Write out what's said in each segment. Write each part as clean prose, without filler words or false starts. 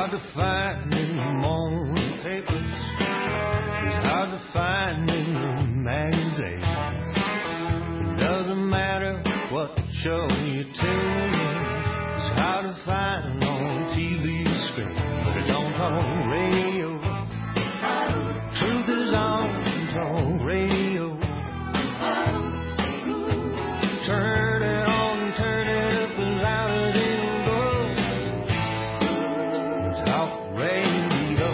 hard to find in the morning papers. It's hard to find in the magazines. It doesn't matter what show you tune in. It's hard to find on TV screen. But it don't on radio. Truth is on radio. Turn it on, turn it up as loud as it'll go. Talk radio.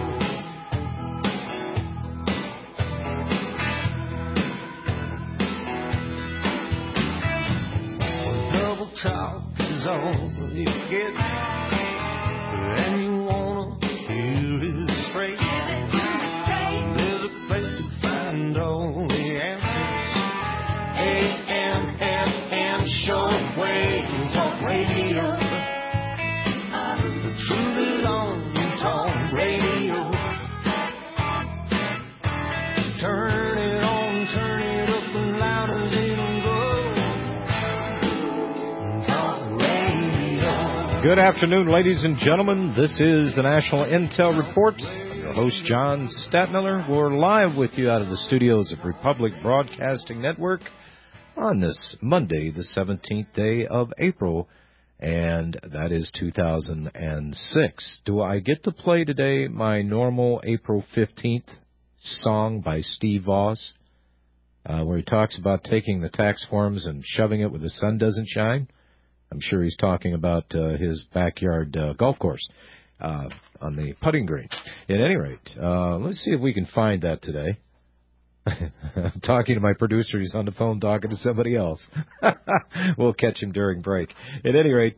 When double talk is all you get, and you wanna hear it straight. There's a place to find all the answers. AM, shortwave talk radio. The truth is on talk radio. Turn it on, turn it up as loud as it'll go. Talk radio. Good afternoon, ladies and gentlemen. This is the National Intel Report. I'm your host, John Stadtmiller. We're live with you out of the studios of Republic Broadcasting Network on this Monday, the 17th day of April, and that is 2006. Do I get to play today my normal April 15th song by Steve Voss, where he talks about taking the tax forms and shoving it where the sun doesn't shine? I'm sure he's talking about his backyard golf course on the putting green. At any rate, let's see if we can find that today. I'm talking to my producer. He's on the phone talking to somebody else. We'll catch him during break. At any rate,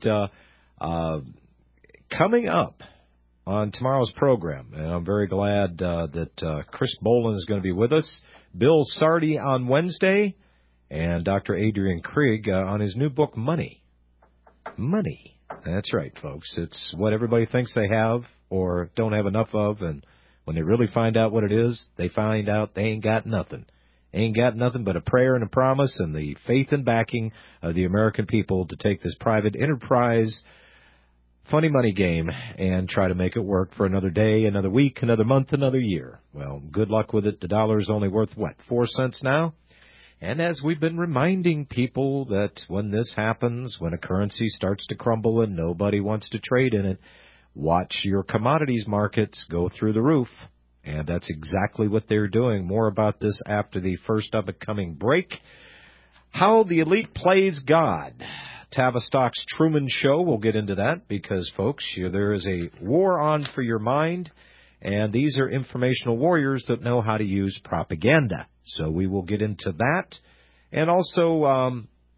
coming up on tomorrow's program, and I'm very glad that Chris Boland is going to be with us, Bill Sardi on Wednesday, and Dr. Adrian Krieg on his new book, Money. Money. That's right, folks. It's what everybody thinks they have or don't have enough of, and when they really find out what it is, they find out they ain't got nothing. Ain't got nothing but a prayer and a promise and the faith and backing of the American people to take this private enterprise funny money game and try to make it work for another day, another week, another month, another year. Well, good luck with it. The dollar is only worth, 4 cents now? And as we've been reminding people that when this happens, when a currency starts to crumble and nobody wants to trade in it, watch your commodities markets go through the roof. And that's exactly what they're doing. More about this after the first upcoming break. How the elite plays God. Tavistock's Truman Show. We'll get into that because, folks, there is a war on for your mind. And these are informational warriors that know how to use propaganda. So we will get into that. And also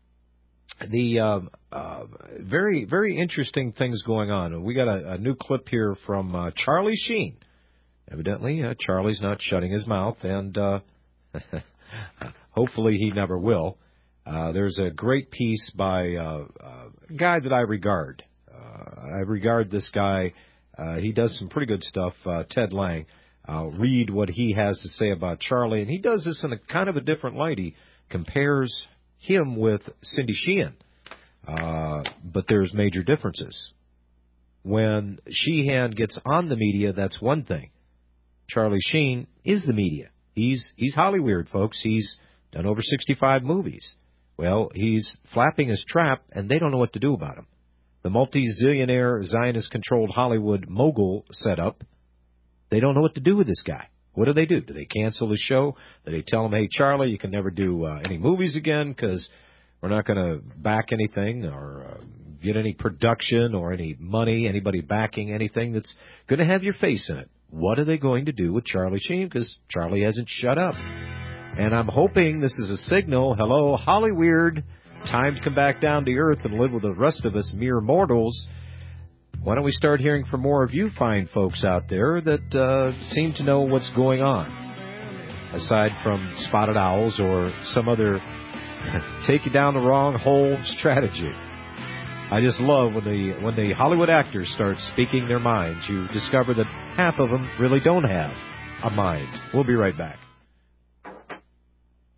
very, very interesting things going on. We got a new clip here from Charlie Sheen. Evidently, Charlie's not shutting his mouth, and hopefully he never will. There's a great piece by a guy that I regard. I regard this guy. He does some pretty good stuff, Ted Lang. I'll read what he has to say about Charlie, and he does this in a kind of a different light. He compares him with Cindy Sheehan. But there's major differences. When Sheehan gets on the media, that's one thing. Charlie Sheen is the media. He's Hollywood, folks. He's done over 65 movies. Well, he's flapping his trap, and they don't know what to do about him. The multi-zillionaire, Zionist-controlled Hollywood mogul setup, they don't know what to do with this guy. What do? Do they cancel the show? Do they tell him, hey, Charlie, you can never do any movies again because we're not going to back anything or get any production or any money, anybody backing anything that's going to have your face in it? What are they going to do with Charlie Sheen? Because Charlie hasn't shut up. And I'm hoping this is a signal. Hello, Hollyweird. Time to come back down to earth and live with the rest of us mere mortals. Why don't we start hearing from more of you fine folks out there that seem to know what's going on, aside from spotted owls or some other take you down the wrong hole strategy. I just love when the Hollywood actors start speaking their minds. You discover that half of them really don't have a mind. We'll be right back.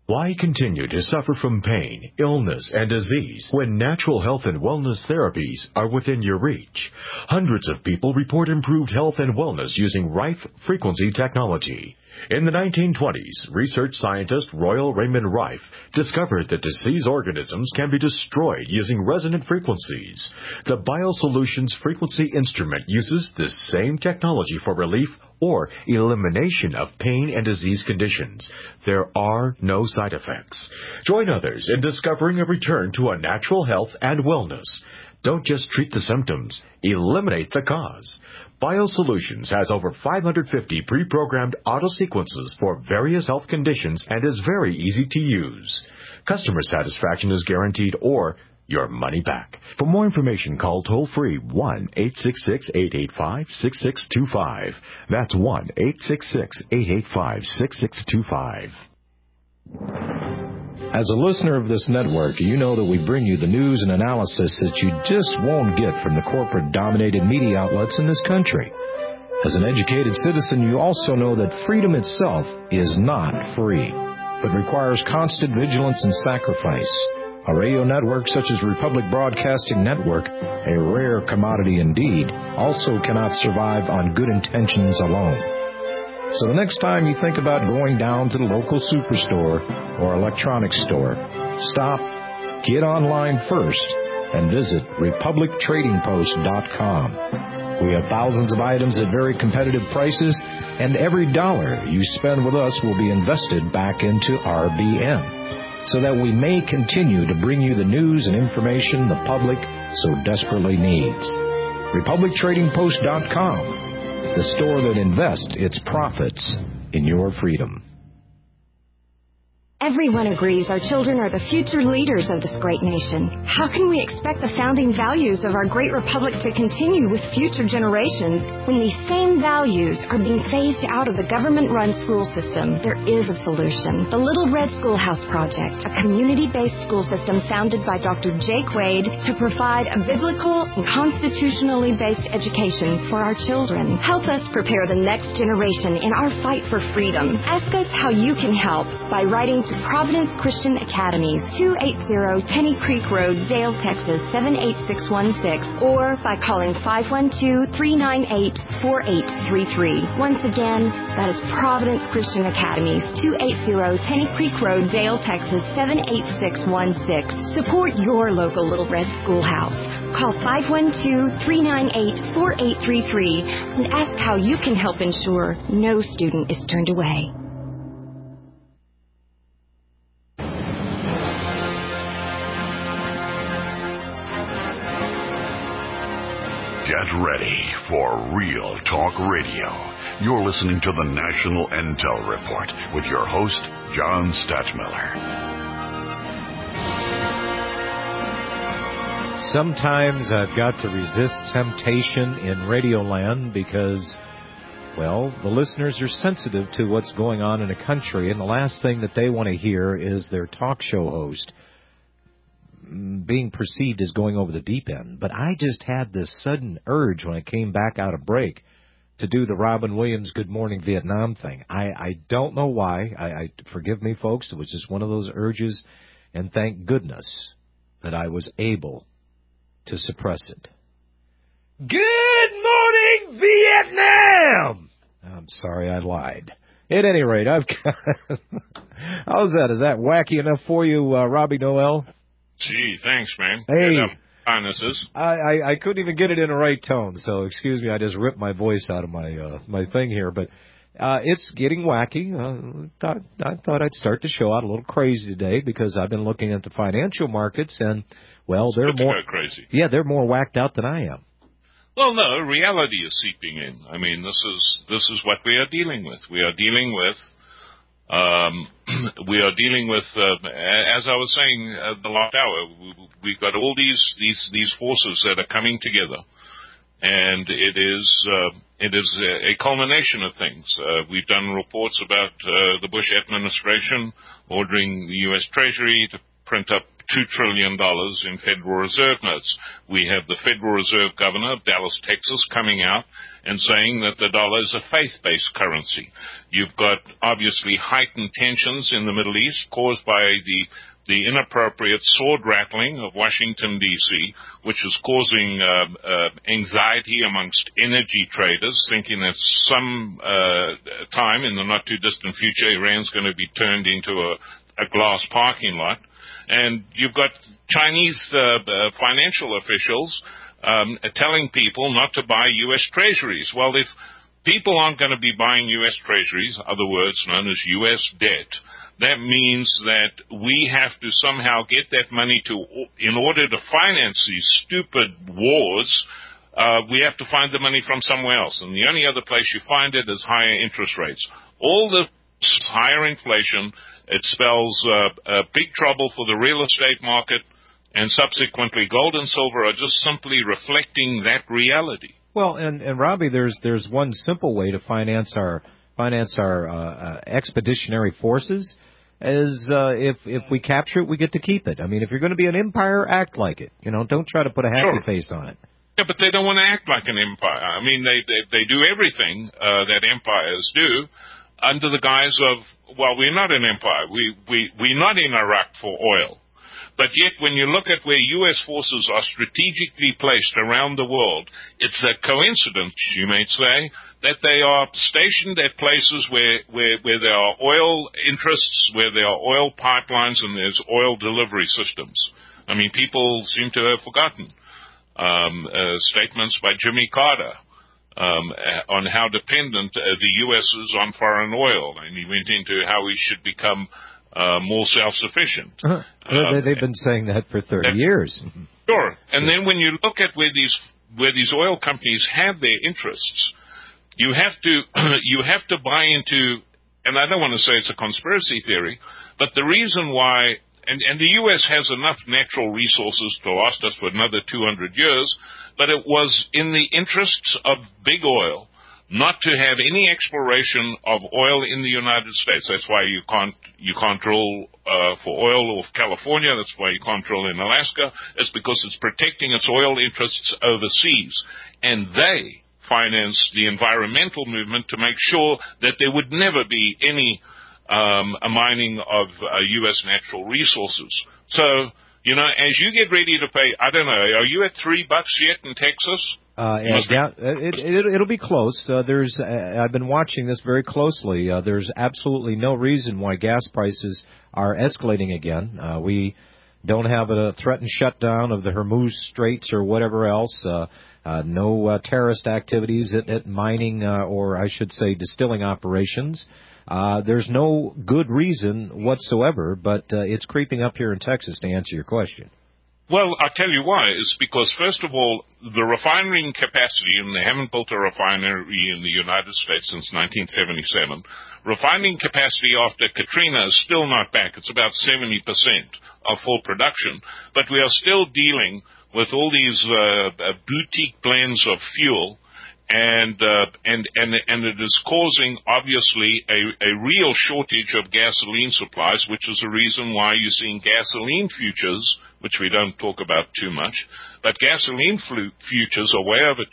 Why continue to suffer from pain, illness, and disease when natural health and wellness therapies are within your reach? Hundreds of people report improved health and wellness using Rife frequency technology. In the 1920s, research scientist Royal Raymond Rife discovered that disease organisms can be destroyed using resonant frequencies. The BioSolutions frequency instrument uses this same technology for relief or elimination of pain and disease conditions. There are no side effects. Join others in discovering a return to a natural health and wellness. Don't just treat the symptoms, eliminate the cause. BioSolutions has over 550 pre-programmed auto-sequences for various health conditions and is very easy to use. Customer satisfaction is guaranteed or your money back. For more information, call toll-free 1-866-885-6625. That's 1-866-885-6625. As a listener of this network, you know that we bring you the news and analysis that you just won't get from the corporate-dominated media outlets in this country. As an educated citizen, you also know that freedom itself is not free, but requires constant vigilance and sacrifice. A radio network such as Republic Broadcasting Network, a rare commodity indeed, also cannot survive on good intentions alone. So the next time you think about going down to the local superstore or electronics store, stop, get online first, and visit RepublicTradingPost.com. We have thousands of items at very competitive prices, and every dollar you spend with us will be invested back into RBN, so that we may continue to bring you the news and information the public so desperately needs. RepublicTradingPost.com. The store that invests its profits in your freedom. Everyone agrees our children are the future leaders of this great nation. How can we expect the founding values of our great republic to continue with future generations when these same values are being phased out of the government-run school system? There is a solution. The Little Red Schoolhouse Project, a community-based school system founded by Dr. Jake Wade to provide a biblical and constitutionally based education for our children. Help us prepare the next generation in our fight for freedom. Ask us how you can help by writing to Providence Christian Academy, 280 Tenny Creek Road, Dale, Texas, 78616, or by calling 512-398-4833. Once again, that is Providence Christian Academy, 280 Tenny Creek Road, Dale, Texas, 78616. Support your local Little Red Schoolhouse. Call 512-398-4833 and ask how you can help ensure no student is turned away. Get ready for Real Talk Radio. You're listening to the National Intel Report with your host, John Stadtmiller. Sometimes I've got to resist temptation in Radioland because, well, the listeners are sensitive to what's going on in a country, and the last thing that they want to hear is their talk show host being perceived as going over the deep end. But I just had this sudden urge when I came back out of break to do the Robin Williams Good Morning Vietnam thing. I don't know why. I forgive me, folks. It was just one of those urges, and thank goodness that I was able to suppress it. Good morning, Vietnam! I'm sorry I lied. At any rate, I've got... How's that? Is that wacky enough for you, Robbie Noel? Gee, thanks, man. Hey. I couldn't even get it in the right tone, so excuse me, I just ripped my voice out of my thing here. But it's getting wacky. I thought I'd start the show out a little crazy today because I've been looking at the financial markets, and, well, they're more crazy. Yeah, they're more whacked out than I am. Well, no, reality is seeping in. I mean, this is what we are dealing with. We are dealing with... as I was saying the last hour, we've got all these forces that are coming together, and it is a culmination of things. We've done reports about the Bush administration ordering the U.S. Treasury to print up $2 trillion in Federal Reserve notes. We have the Federal Reserve Governor of Dallas, Texas, coming out and saying that the dollar is a faith-based currency. You've got, obviously, heightened tensions in the Middle East caused by the inappropriate sword rattling of Washington, D.C., which is causing anxiety amongst energy traders, thinking that some time in the not-too-distant future, Iran's going to be turned into a glass parking lot. And you've got Chinese financial officials telling people not to buy U.S. treasuries. Well, if people aren't going to be buying U.S. treasuries, other words known as U.S. debt, that means that we have to somehow get that money in order to finance these stupid wars, we have to find the money from somewhere else. And the only other place you find it is higher interest rates. All the higher inflation, it spells big trouble for the real estate market, and subsequently gold and silver are just simply reflecting that reality. Well, and Robbie, there's one simple way to finance our expeditionary forces, is if we capture it, we get to keep it. I mean, if you're going to be an empire, act like it. Don't try to put a happy face on it. Yeah, but they don't want to act like an empire. I mean, they do everything that empires do under the guise of, well, we're not an empire. We're not in Iraq for oil. But yet, when you look at where U.S. forces are strategically placed around the world, it's a coincidence, you may say, that they are stationed at places where there are oil interests, where there are oil pipelines, and there's oil delivery systems. I mean, people seem to have forgotten statements by Jimmy Carter on how dependent the U.S. is on foreign oil, and he went into how we should become more self-sufficient. They've been saying that for 30 years. Sure. And then when you look at where these oil companies have their interests, you have to buy into, and I don't want to say it's a conspiracy theory, but the reason why, and the U.S. has enough natural resources to last us for another 200 years, but it was in the interests of big oil not to have any exploration of oil in the United States. That's why you can't drill for oil off California. That's why you can't drill in Alaska. It's because it's protecting its oil interests overseas. And they finance the environmental movement to make sure that there would never be any mining of U.S. natural resources. So, as you get ready to pay, I don't know, are you at $3 yet in Texas? It'll be close. I've been watching this very closely. There's absolutely no reason why gas prices are escalating again. We don't have a threatened shutdown of the Hormuz Straits or whatever else. No terrorist activities at mining or I should say distilling operations. There's no good reason whatsoever, but it's creeping up here in Texas, to answer your question. Well, I'll tell you why. It's because, first of all, the refining capacity, and they haven't built a refinery in the United States since 1977, refining capacity after Katrina is still not back. It's about 70% of full production. But we are still dealing with all these boutique blends of fuel, and it is causing, obviously, a real shortage of gasoline supplies, which is the reason why you're seeing gasoline futures, which we don't talk about too much, but gasoline futures are way over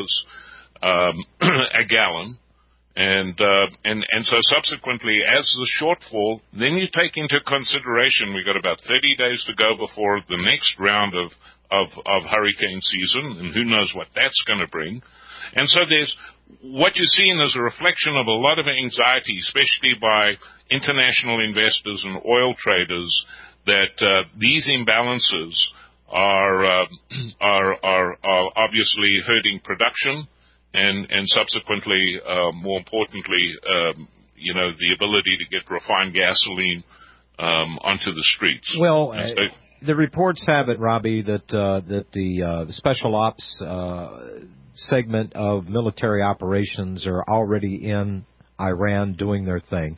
$2 a gallon. And so subsequently, as the shortfall, then you take into consideration we've got about 30 days to go before the next round of hurricane season, and who knows what that's going to bring. And so what you're seeing is a reflection of a lot of anxiety, especially by international investors and oil traders, that these imbalances are obviously hurting production and subsequently, more importantly, the ability to get refined gasoline onto the streets. Well, the reports have it, Robbie, that the special ops segment of military operations are already in Iran doing their thing.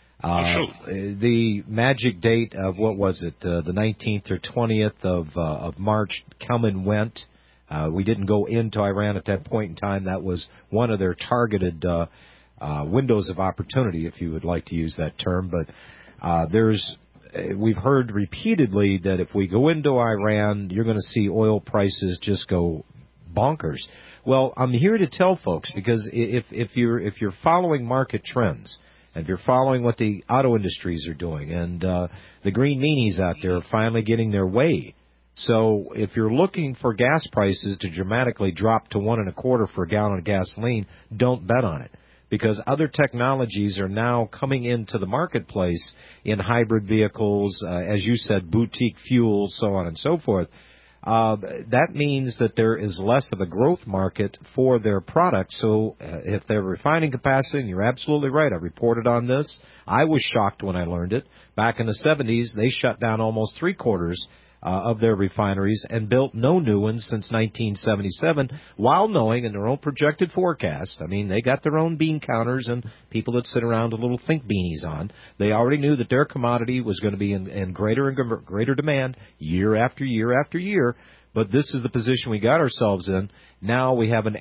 The magic date of, what was it, the 19th or 20th of March come and went. We didn't go into Iran at that point in time. That was one of their targeted windows of opportunity, if you would like to use that term. But there's we've heard repeatedly that if we go into Iran, you're going to see oil prices just go bonkers. Well, I'm here to tell folks, because if you're following market trends, and if you're following what the auto industries are doing, and the green meanies out there are finally getting their way. So if you're looking for gas prices to dramatically drop to $1.25 for a gallon of gasoline, don't bet on it, because other technologies are now coming into the marketplace in hybrid vehicles, as you said, boutique fuels, so on and so forth. That means that there is less of a growth market for their products. So if they're refining capacity, and you're absolutely right, I reported on this. I was shocked when I learned it. Back in the 70s, they shut down almost three-quarters of their refineries and built no new ones since 1977, while knowing in their own projected forecast, I mean, they got their own bean counters and people that sit around with little think beanies on. They already knew that their commodity was going to be in greater and greater demand year after year after year. But this is the position we got ourselves in. Now we have an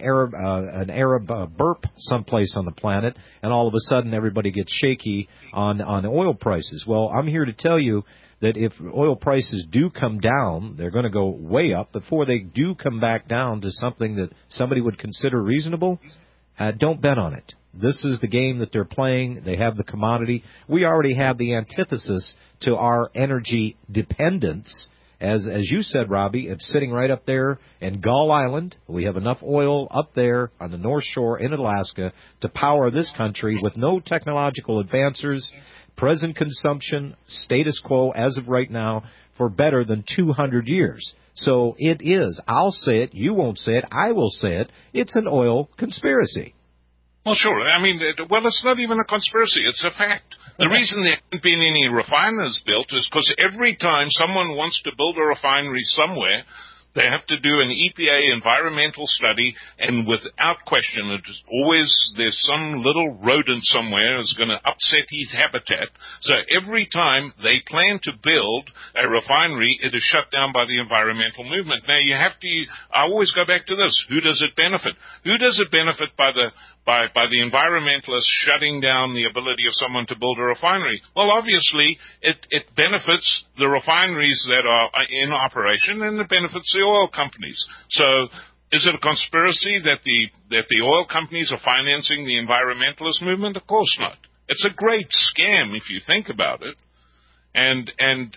Arab burp someplace on the planet, and all of a sudden everybody gets shaky on oil prices. Well, I'm here to tell you that if oil prices do come down, they're going to go way up. Before they do come back down to something that somebody would consider reasonable, don't bet on it. This is the game that they're playing. They have the commodity. We already have the antithesis to our energy dependence. As you said, Robbie, it's sitting right up there in Gull Island. We have enough oil up there on the North Shore in Alaska to power this country with no technological advances. Present consumption, status quo as of right now, for better than 200 years. So it is. I'll say it. You won't say it. I will say it. It's an oil conspiracy. Well, sure. I mean, it's not even a conspiracy. It's a fact. The reason there haven't been any refiners built is because every time someone wants to build a refinery somewhere, they have to do an EPA environmental study, and without question, it's always there's some little rodent somewhere that's going to upset his habitat. So every time they plan to build a refinery, it is shut down by the environmental movement. Now, I always go back to this. Who does it benefit? Who does it benefit by the environmentalists shutting down the ability of someone to build a refinery? Well, obviously, it benefits the refineries that are in operation, and it benefits the oil companies. So is it a conspiracy that the oil companies are financing the environmentalist movement? Of course not. It's a great scam if you think about it. And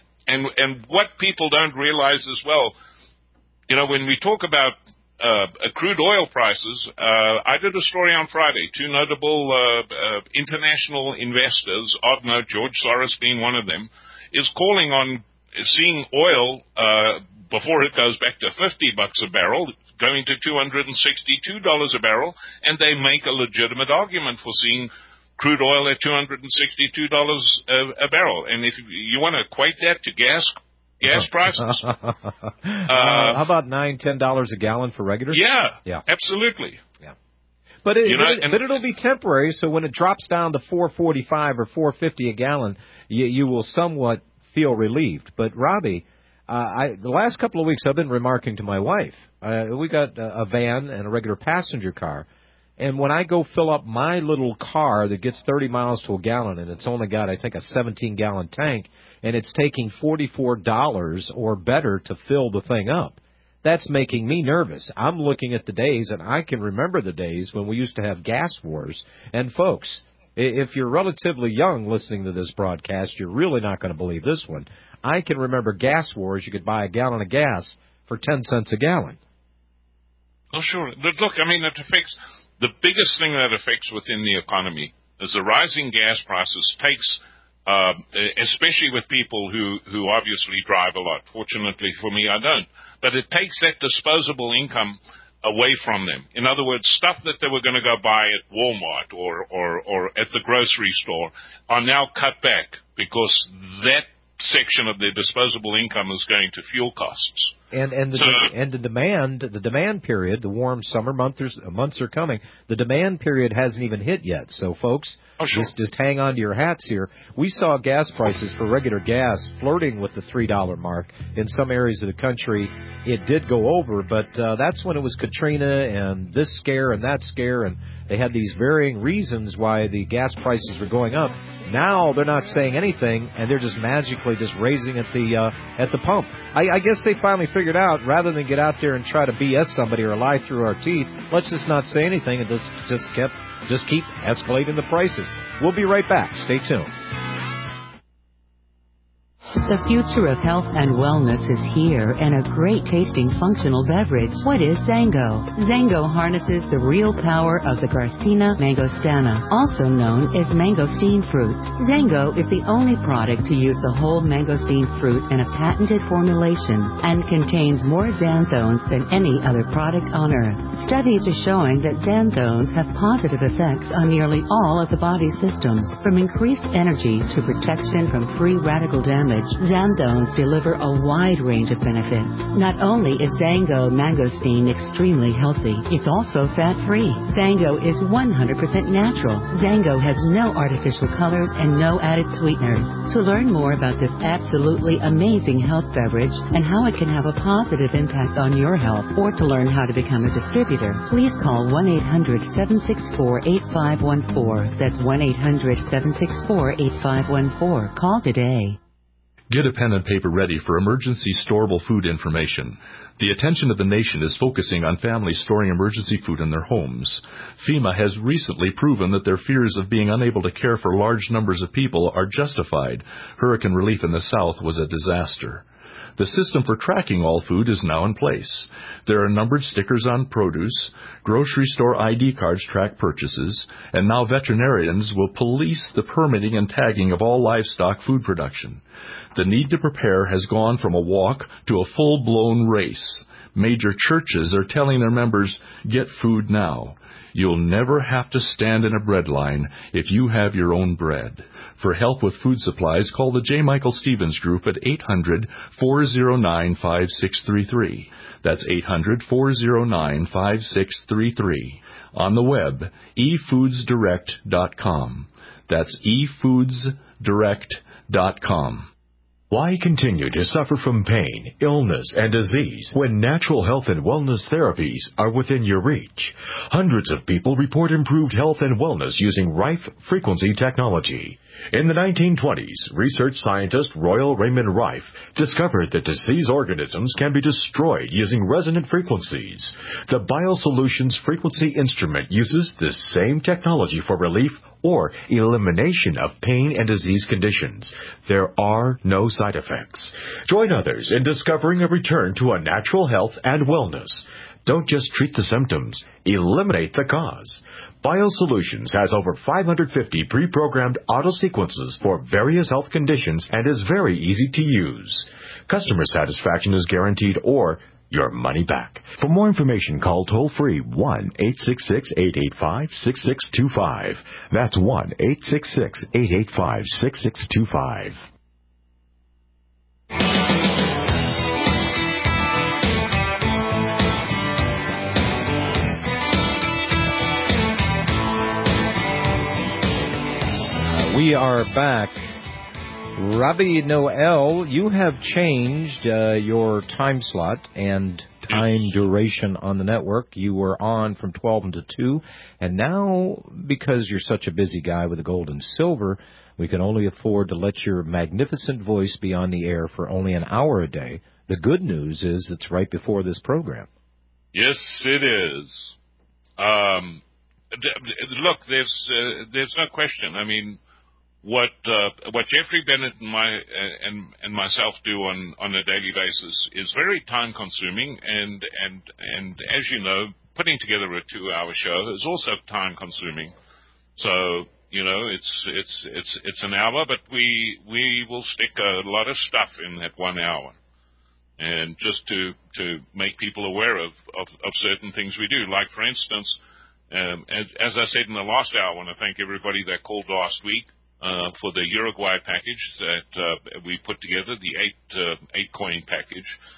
what people don't realize as well, when we talk about crude oil prices, I did a story on Friday. Two notable international investors, of note, George Soros being one of them, is calling on seeing oil before it goes back to $50 a barrel, going to $262 a barrel, and they make a legitimate argument for seeing crude oil at $262 a barrel. And if you want to equate that to gas prices. How about $9-10 a gallon for regular? Yeah, absolutely. Yeah, but it'll be temporary. So when it drops down to $4.45 or $4.50 a gallon, you will somewhat feel relieved. But Robbie, the last couple of weeks I've been remarking to my wife. We got a van and a regular passenger car. And when I go fill up my little car that gets 30 miles to a gallon, and it's only got, I think, a 17-gallon tank, and it's taking $44 or better to fill the thing up, that's making me nervous. I'm looking at the days, and I can remember the days when we used to have gas wars. And, folks, if you're relatively young listening to this broadcast, you're really not going to believe this one. I can remember gas wars. You could buy a gallon of gas for 10 cents a gallon. Oh, sure. Look, I mean, the biggest thing that affects within the economy is the rising gas prices takes, especially with people who obviously drive a lot. Fortunately for me, I don't. But it takes that disposable income away from them. In other words, stuff that they were going to go buy at Walmart or at the grocery store are now cut back because that section of their disposable income is going to fuel costs. And the demand period, the warm summer months are coming. The demand period hasn't even hit yet. So, folks, just hang on to your hats here. We saw gas prices for regular gas flirting with the $3 mark in some areas of the country. It did go over, but that's when it was Katrina and this scare and that scare, and they had these varying reasons why the gas prices were going up. Now they're not saying anything, and they're just magically just raising at the pump. I guess they finally figured out, rather than get out there and try to BS somebody or lie through our teeth, let's just not say anything and just keep escalating the prices. We'll be right back. Stay tuned. The future of health and wellness is here in a great tasting functional beverage. What is Zango? Zango harnesses the real power of the Garcinia mangostana, also known as mangosteen fruit. Zango is the only product to use the whole mangosteen fruit in a patented formulation and contains more xanthones than any other product on earth. Studies are showing that xanthones have positive effects on nearly all of the body's systems, from increased energy to protection from free radical damage. Xanthones deliver a wide range of benefits. Not only is Zango mangosteen extremely healthy, it's also fat-free. Zango is 100% natural. Zango has no artificial colors and no added sweeteners. To learn more about this absolutely amazing health beverage and how it can have a positive impact on your health, or to learn how to become a distributor, please call 1-800-764-8514. That's 1-800-764-8514. Call today. Get a pen and paper ready for emergency storable food information. The attention of the nation is focusing on families storing emergency food in their homes. FEMA has recently proven that their fears of being unable to care for large numbers of people are justified. Hurricane relief in the South was a disaster. The system for tracking all food is now in place. There are numbered stickers on produce, grocery store ID cards track purchases, and now veterinarians will police the permitting and tagging of all livestock food production. The need to prepare has gone from a walk to a full-blown race. Major churches are telling their members, get food now. You'll never have to stand in a bread line if you have your own bread. For help with food supplies, call the J. Michael Stevens Group at 800-409-5633. That's 800-409-5633. On the web, efoodsdirect.com. That's efoodsdirect.com. Why continue to suffer from pain, illness, and disease when natural health and wellness therapies are within your reach? Hundreds of people report improved health and wellness using Rife frequency technology. In the 1920s, research scientist Royal Raymond Rife discovered that disease organisms can be destroyed using resonant frequencies. The BioSolutions frequency instrument uses this same technology for relief or elimination of pain and disease conditions. There are no side effects. Join others in discovering a return to a natural health and wellness. Don't just treat the symptoms, eliminate the cause. BioSolutions has over 550 pre-programmed auto sequences for various health conditions and is very easy to use. Customer satisfaction is guaranteed or your money back. For more information, call toll-free 1-866-885-6625. That's 1-866-885-6625. We are back. Robbie Noel, you have changed your time slot and time duration on the network. You were on from 12 until 2, and now, because you're such a busy guy with the gold and silver, we can only afford to let your magnificent voice be on the air for only an hour a day. The good news is it's right before this program. Yes, it is. Look, there's no question. I mean, what Jeffrey Bennett and myself do on a daily basis is very time consuming, and as you know, putting together a 2-hour show is also time consuming. So it's an hour, but we will stick a lot of stuff in that 1 hour, and just to make people aware of certain things we do. Like, for instance, as I said in the last hour, I want to thank everybody that called last week for the Uruguay package that we put together, the 8 coin package.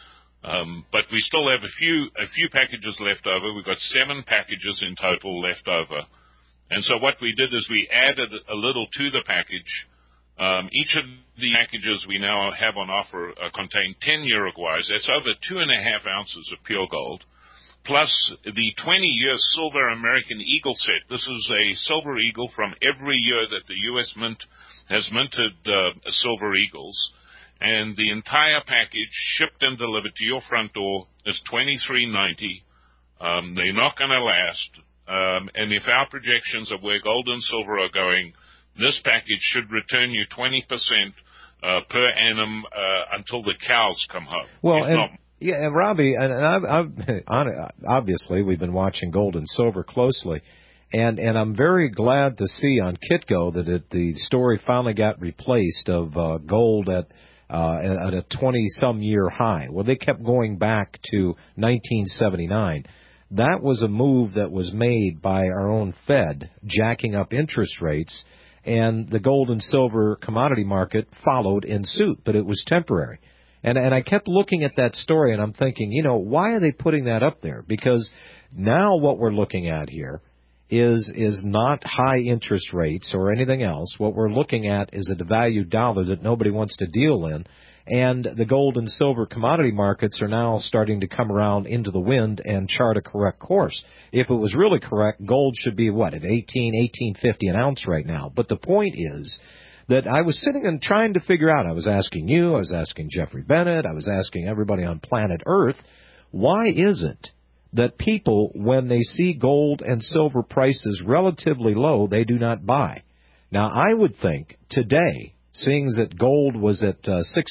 But we still have a few packages left over. We've got 7 packages in total left over. And so what we did is we added a little to the package. Each of the packages we now have on offer contain 10 Uruguays. That's over 2.5 ounces of pure gold, plus the 20-year Silver American Eagle set. This is a Silver Eagle from every year that the U.S. Mint has minted Silver Eagles. And the entire package, shipped and delivered to your front door, is $23.90. They're not going to last. And if our projections of where gold and silver are going, this package should return you 20% per annum until the cows come home. Well, and Robbie, and I've obviously we've been watching gold and silver closely, and I'm very glad to see on Kitco that the story finally got replaced of gold at a 20-some year high. Well, they kept going back to 1979. That was a move that was made by our own Fed, jacking up interest rates, and the gold and silver commodity market followed in suit, but it was temporary. And I kept looking at that story, and I'm thinking, why are they putting that up there? Because now what we're looking at here is not high interest rates or anything else. What we're looking at is a devalued dollar that nobody wants to deal in. And the gold and silver commodity markets are now starting to come around into the wind and chart a correct course. If it was really correct, gold should be, at $18.50 an ounce right now. But the point is that I was sitting and trying to figure out, I was asking you, I was asking Jeffrey Bennett, I was asking everybody on planet Earth, why is it that people, when they see gold and silver prices relatively low, they do not buy? Now, I would think today, seeing that gold was at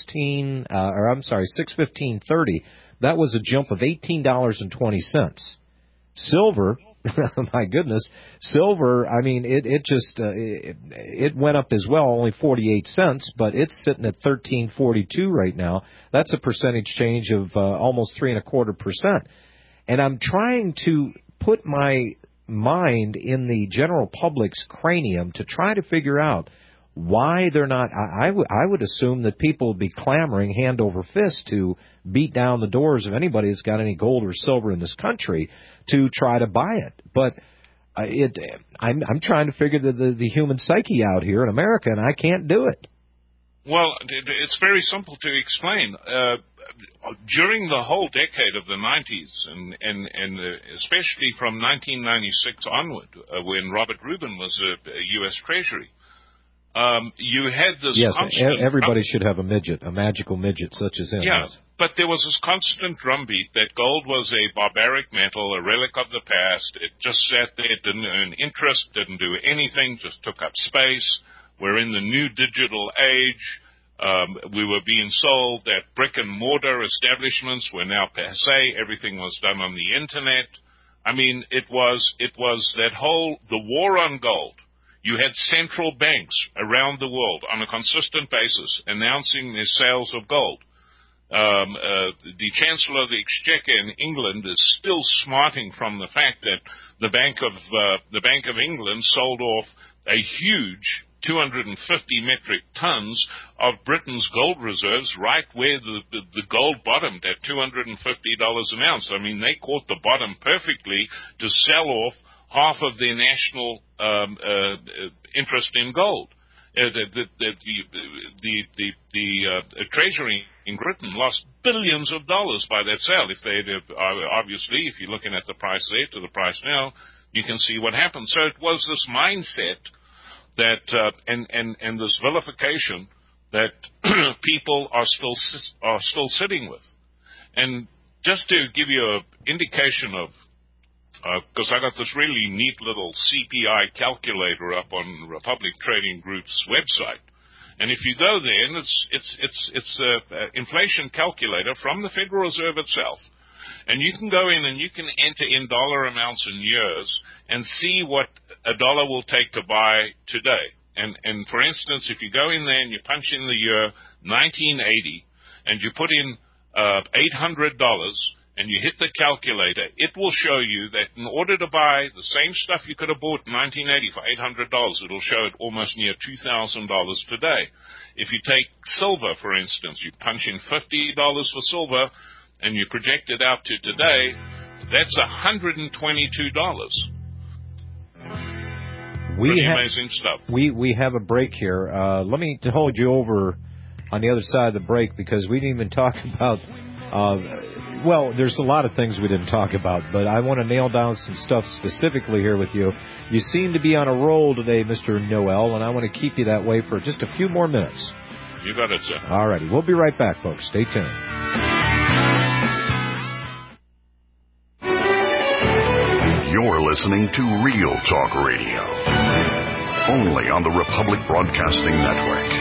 $615.30, that was a jump of $18.20. Silver, my goodness, silver, I mean, it went up as well, only 48 cents, but it's sitting at $13.42 right now. That's a percentage change of almost 3.25%. And I'm trying to put my mind in the general public's cranium to try to figure out why they're not. I would assume that people would be clamoring hand over fist to beat down the doors of anybody that's got any gold or silver in this country to try to buy it. But I'm trying to figure the human psyche out here in America, and I can't do it. Well, it's very simple to explain. During the whole decade of the 90s, and especially from 1996 onward, when Robert Rubin was a U.S. Treasury, you had this constant... Yes, everybody should have a magical midget such as him. Yeah, but there was this constant drumbeat that gold was a barbaric metal, a relic of the past. It just sat there, didn't earn interest, didn't do anything, just took up space. We're in the new digital age. We were being sold that brick-and-mortar establishments were now passé. Everything was done on the Internet. I mean, it was that whole... the war on gold. You had central banks around the world on a consistent basis announcing their sales of gold. The Chancellor of the Exchequer in England is still smarting from the fact that the Bank of England sold off a huge 250 metric tons of Britain's gold reserves right where the gold bottomed at $250 an ounce. I mean, they caught the bottom perfectly to sell off half of their national interest in gold. The Treasury in Britain lost billions of dollars by that sale. If they obviously, if you're looking at the price there to the price now, you can see what happened. So it was this mindset that and this vilification that people are still sitting with. And just to give you an indication of, because I got this really neat little CPI calculator up on Republic Trading Group's website, and if you go there, and it's an inflation calculator from the Federal Reserve itself, and you can go in and you can enter in dollar amounts in years and see what a dollar will take to buy today. And for instance, if you go in there and you punch in the year 1980 and you put in $800 and you hit the calculator, it will show you that in order to buy the same stuff you could have bought in 1980 for $800, it'll show it almost near $2,000 today. If you take silver, for instance, you punch in $50 for silver, and you project it out to today, that's $122. Pretty amazing stuff. We have a break here. Let me hold you over on the other side of the break, because we didn't even talk about, well, there's a lot of things we didn't talk about, but I want to nail down some stuff specifically here with you. You seem to be on a roll today, Mr. Noel, and I want to keep you that way for just a few more minutes. You got it, sir. All righty. We'll be right back, folks. Stay tuned. You're listening to Real Talk Radio, only on the Republic Broadcasting Network.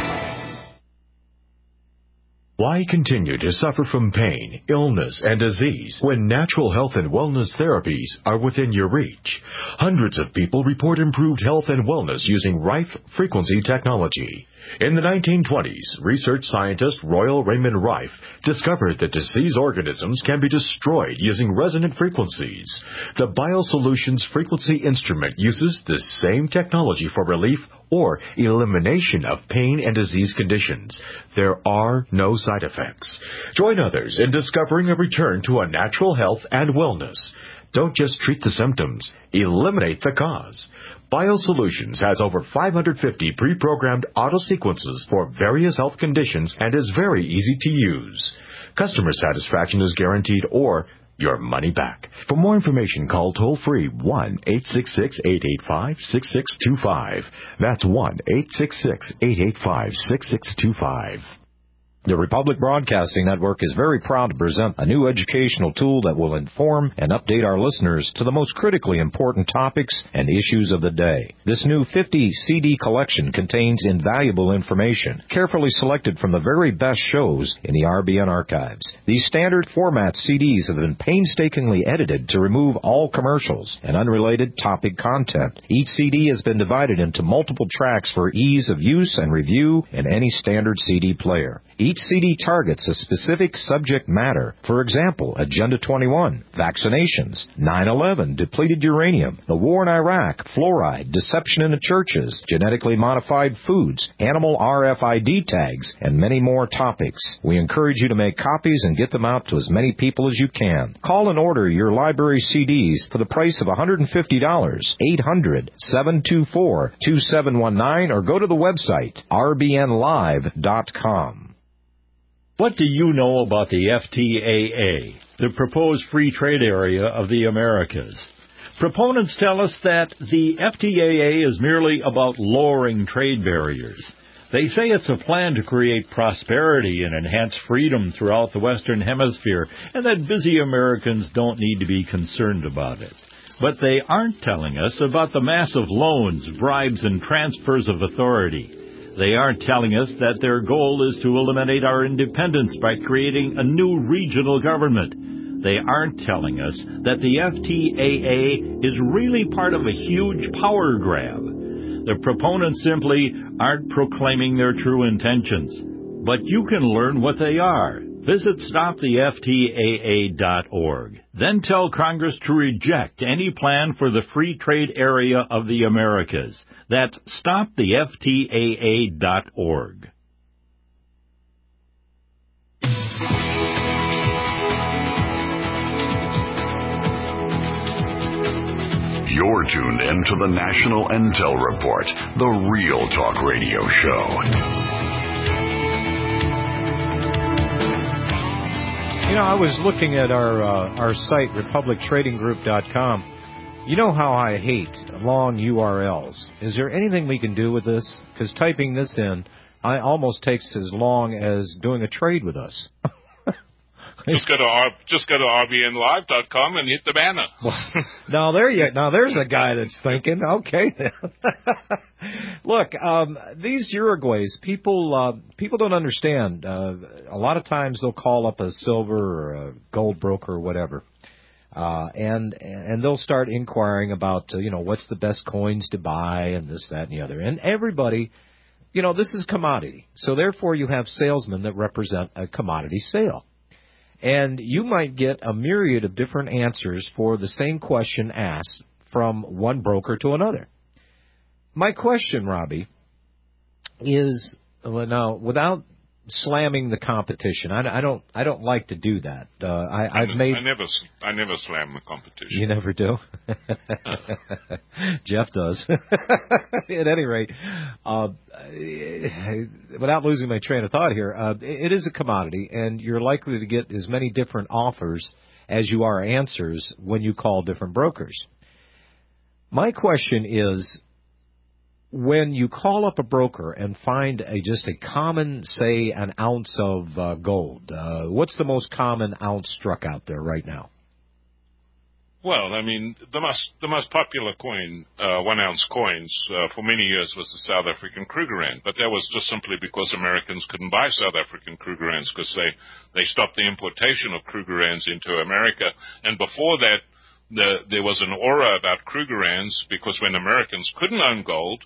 Why continue to suffer from pain, illness, and disease when natural health and wellness therapies are within your reach? Hundreds of people report improved health and wellness using Rife frequency technology. In the 1920s, research scientist Royal Raymond Rife discovered that disease organisms can be destroyed using resonant frequencies. The BioSolutions frequency instrument uses the same technology for relief or elimination of pain and disease conditions. There are no side effects. Join others in discovering a return to a natural health and wellness. Don't just treat the symptoms, eliminate the cause. BioSolutions has over 550 pre-programmed auto-sequences for various health conditions and is very easy to use. Customer satisfaction is guaranteed or your money back. For more information, call toll-free 1-866-885-6625. That's 1-866-885-6625. The Republic Broadcasting Network is very proud to present a new educational tool that will inform and update our listeners to the most critically important topics and issues of the day. This new 50 CD collection contains invaluable information, carefully selected from the very best shows in the RBN archives. These standard format CDs have been painstakingly edited to remove all commercials and unrelated topic content. Each CD has been divided into multiple tracks for ease of use and review in any standard CD player. Each CD targets a specific subject matter. For example, Agenda 21, vaccinations, 9/11, depleted uranium, the war in Iraq, fluoride, deception in the churches, genetically modified foods, animal RFID tags, and many more topics. We encourage you to make copies and get them out to as many people as you can. Call and order your library CDs for the price of $150, 800-724-2719, or go to the website, rbnlive.com. What do you know about the FTAA, the proposed free trade area of the Americas? Proponents tell us that the FTAA is merely about lowering trade barriers. They say it's a plan to create prosperity and enhance freedom throughout the Western Hemisphere, and that busy Americans don't need to be concerned about it. But they aren't telling us about the massive loans, bribes, and transfers of authority. They aren't telling us that their goal is to eliminate our independence by creating a new regional government. They aren't telling us that the FTAA is really part of a huge power grab. The proponents simply aren't proclaiming their true intentions. But you can learn what they are. Visit stoptheftaa.org. Then tell Congress to reject any plan for the free trade area of the Americas. That's stoptheftaa.org. You're tuned in to the National Intel Report, the Real Talk Radio Show. You know, I was looking at our site, republictradinggroup.com. You know how I hate long URLs. Is there anything we can do with this? Because typing this in almost takes as long as doing a trade with us. Just go to rbnlive.com and hit the banner. Now there's a guy that's thinking, okay then. Look, these Uruguays, people don't understand. A lot of times they'll call up a silver or a gold broker or whatever, and they'll start inquiring about what's the best coins to buy and this, that, and the other. And everybody, this is commodity, so therefore you have salesmen that represent a commodity sale. And you might get a myriad of different answers for the same question asked from one broker to another. My question, Robbie, is, now, without slamming the competition. I don't like to do that. I never slam the competition. You never do? Jeff does. At any rate, without losing my train of thought here, it is a commodity, and you're likely to get as many different offers as you are answers when you call different brokers. My question is, when you call up a broker and find just a common, say, an ounce of gold, what's the most common ounce struck out there right now? Well, I mean, the most popular coin, 1 ounce coins, for many years was the South African Krugerrand, but that was just simply because Americans couldn't buy South African Krugerrands because they stopped the importation of Krugerrands into America. And before that, there was an aura about Krugerrands because when Americans couldn't own gold,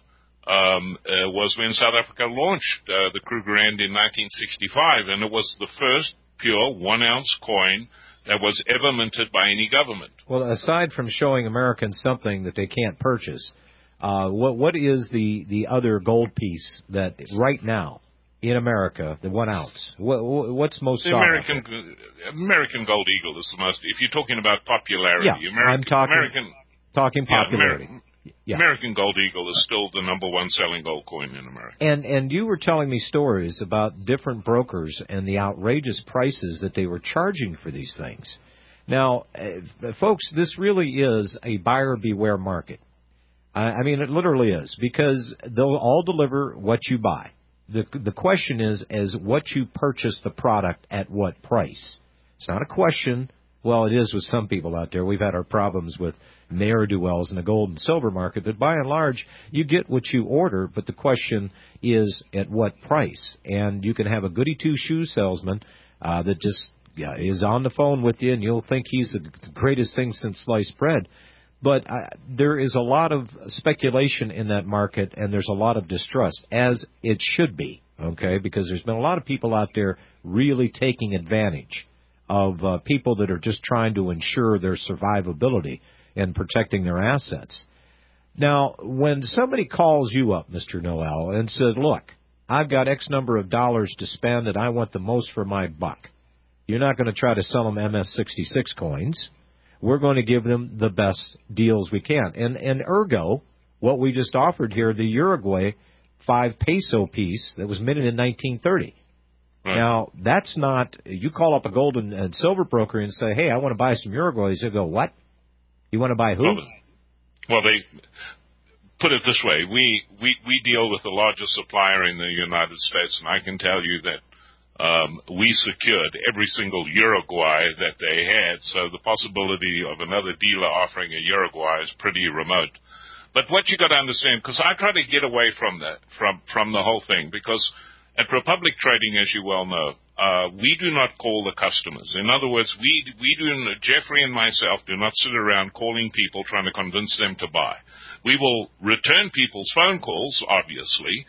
was when South Africa launched the Krugerrand in 1965, and it was the first pure 1 ounce coin that was ever minted by any government. Well, aside from showing Americans something that they can't purchase, what is the other gold piece that right now in America, the 1 ounce, what's most the American Gold Eagle is the most. If you're talking about popularity, yeah, I'm talking popularity. American Gold Eagle is still the number 1 selling gold coin in America. And you were telling me stories about different brokers and the outrageous prices that they were charging for these things. Now, folks, this really is a buyer beware market. I mean, it literally is, because they'll all deliver what you buy. The question is what you purchase the product at what price. It's not a question. Well, it is with some people out there. We've had our problems with ne'er-do-wells in the gold and silver market, but by and large, you get what you order, but the question is at what price. And you can have a goody-two-shoe salesman that just is on the phone with you, and you'll think he's the greatest thing since sliced bread. But there is a lot of speculation in that market, and there's a lot of distrust, as it should be, okay, because there's been a lot of people out there really taking advantage of people that are just trying to ensure their survivability and protecting their assets. Now, when somebody calls you up, Mr. Noel, and says, look, I've got X number of dollars to spend and I want the most for my buck, you're not going to try to sell them MS-66 coins. We're going to give them the best deals we can. And ergo, what we just offered here, the Uruguay 5 peso piece that was minted in 1930. Right. Now, that's not, you call up a gold and silver broker and say, hey, I want to buy some Uruguays. They go, what? You want to buy who? Well, they put it this way. We deal with the largest supplier in the United States, and I can tell you that we secured every single Uruguay that they had, so the possibility of another dealer offering a Uruguay is pretty remote. But what you got to understand, because I try to get away from that, from the whole thing, because at Republic Trading, as you well know, we do not call the customers. In other words, Jeffrey and myself do not sit around calling people trying to convince them to buy. We will return people's phone calls, obviously,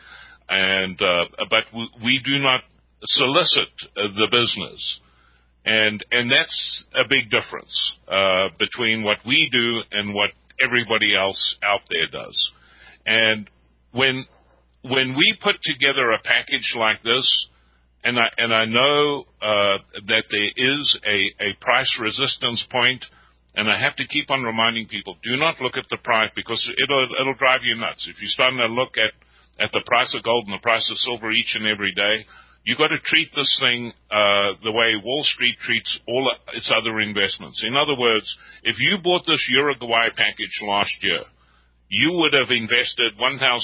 but we do not solicit the business. And that's a big difference between what we do and what everybody else out there does. And when we put together a package like this, and I know that there is a price resistance point, and I have to keep on reminding people, do not look at the price, because it'll drive you nuts. If you're starting to look at the price of gold and the price of silver each and every day, you've got to treat this thing the way Wall Street treats all its other investments. In other words, if you bought this Uruguay package last year, you would have invested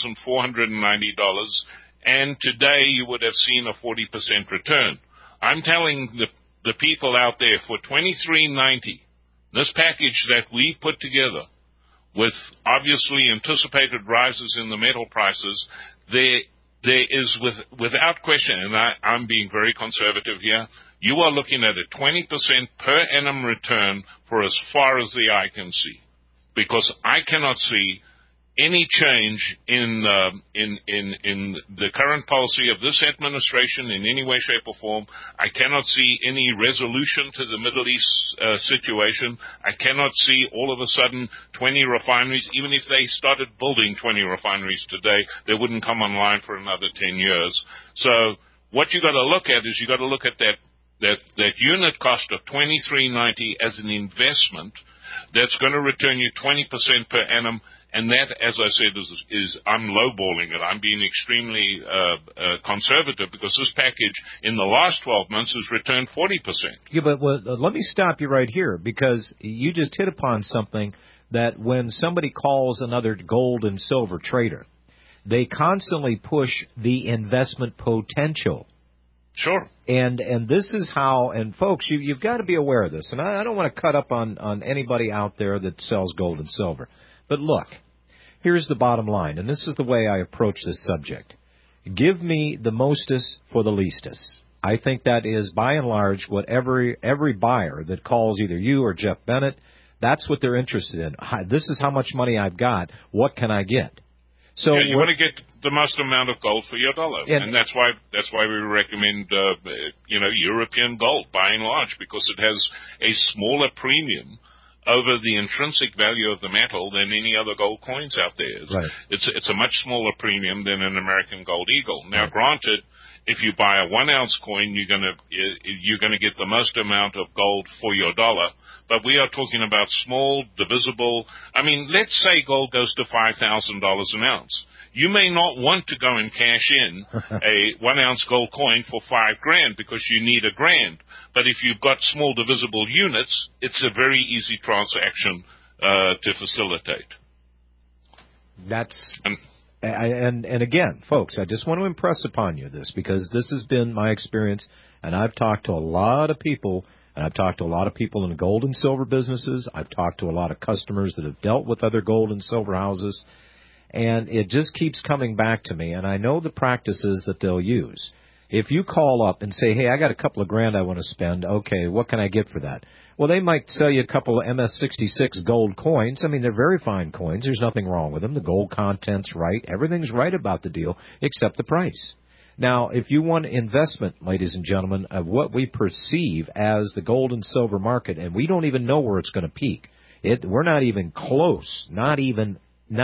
$1,490, and today you would have seen a 40% return. I'm telling the people out there, for $23.90, this package that we put together, with obviously anticipated rises in the metal prices, there is, without question, and I'm being very conservative here, you are looking at a 20% per annum return for as far as the eye can see. Because I cannot see any change in the current policy of this administration in any way, shape, or form. I cannot see any resolution to the Middle East situation. I cannot see all of a sudden 20 refineries. Even if they started building 20 refineries today, they wouldn't come online for another 10 years. So what you got to look at is you got to look at that unit cost of $23.90 as an investment that's going to return you 20% per annum. And that, as I said, is I'm lowballing it. I'm being extremely conservative, because this package in the last 12 months has returned 40%. Yeah, but let me stop you right here, because you just hit upon something that when somebody calls another gold and silver trader, they constantly push the investment potential. Sure. And this is how, and folks, you've got to be aware of this. And I don't want to cut up on anybody out there that sells gold and silver. But look, here's the bottom line, and this is the way I approach this subject. Give me the mostest for the leastest. I think that is, by and large, what every buyer that calls either you or Jeff Bennett, that's what they're interested in. This is how much money I've got. What can I get? So yeah, you want to get the most amount of gold for your dollar, and that's why we recommend European gold by and large, because it has a smaller premium over the intrinsic value of the metal than any other gold coins out there. Right. It's a much smaller premium than an American Gold Eagle. Now, granted, if you buy a 1 ounce coin, you're gonna get the most amount of gold for your dollar. But we are talking about small, divisible. I mean, let's say gold goes to $5,000 an ounce. You may not want to go and cash in a 1 ounce gold coin for $5,000 because you need $1,000. But if you've got small divisible units, it's a very easy transaction to facilitate. And again, folks, I just want to impress upon you this, because this has been my experience, and I've talked to a lot of people, and I've talked to a lot of people in the gold and silver businesses. I've talked to a lot of customers that have dealt with other gold and silver houses, and it just keeps coming back to me, and I know the practices that they'll use. If you call up and say, hey, I got a couple of grand I want to spend, okay, what can I get for that? Well, they might sell you a couple of MS-66 gold coins. I mean, they're very fine coins. There's nothing wrong with them. The gold content's right. Everything's right about the deal except the price. Now, if you want investment, ladies and gentlemen, of what we perceive as the gold and silver market, and we don't even know where it's going to peak. We're not even close, not even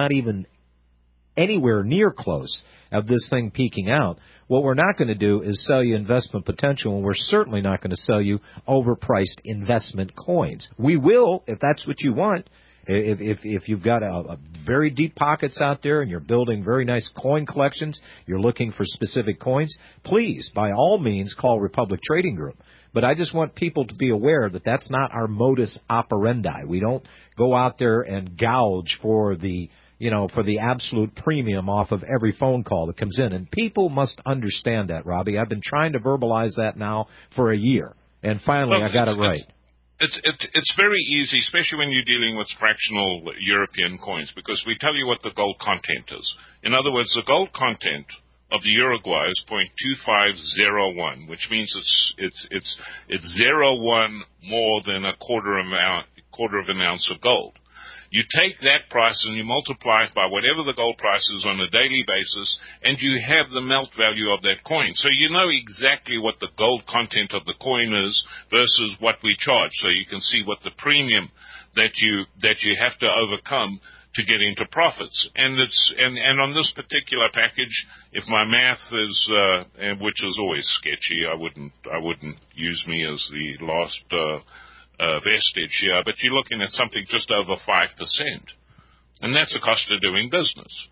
anywhere near close of this thing peaking out. What we're not going to do is sell you investment potential, and we're certainly not going to sell you overpriced investment coins. We will, if that's what you want. If you've got a very deep pockets out there and you're building very nice coin collections, you're looking for specific coins, please, by all means, call Republic Trading Group. But I just want people to be aware that that's not our modus operandi. We don't go out there and gouge for the absolute premium off of every phone call that comes in. And people must understand that, Robbie. I've been trying to verbalize that now for a year, and finally I got it right. It's very easy, especially when you're dealing with fractional European coins, because we tell you what the gold content is. In other words, the gold content of the Uruguay is 0.2501, which means it's 0.1 more than a quarter of an ounce of gold. You take that price and you multiply it by whatever the gold price is on a daily basis, and you have the melt value of that coin. So you know exactly what the gold content of the coin is versus what we charge. So you can see what the premium that you have to overcome to get into profits. And on this particular package, if my math is, which is always sketchy, I wouldn't use me as the last vestige here, but you're looking at something just over 5%, and that's the cost of doing business.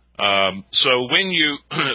So when you,